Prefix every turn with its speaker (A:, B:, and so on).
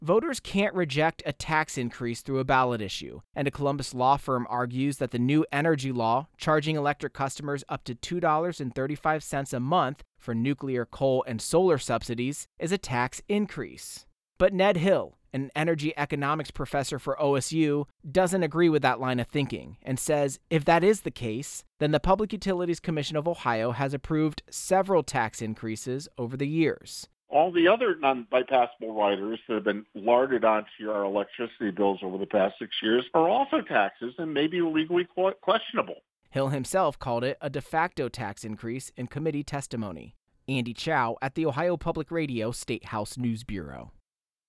A: Voters can't reject a tax increase through a ballot issue, and a Columbus law firm argues that the new energy law, charging electric customers up to $2.35 a month for nuclear, coal, and solar subsidies, is a tax increase. But Ned Hill, an energy economics professor for OSU, doesn't agree with that line of thinking and says if that is the case, then the Public Utilities Commission of Ohio has approved several tax increases over the years.
B: All the other non-bypassable riders that have been larded onto our electricity bills over the past 6 years are also taxes and maybe legally questionable.
A: Hill himself called it a de facto tax increase in committee testimony. Andy Chow at the Ohio Public Radio State House News Bureau.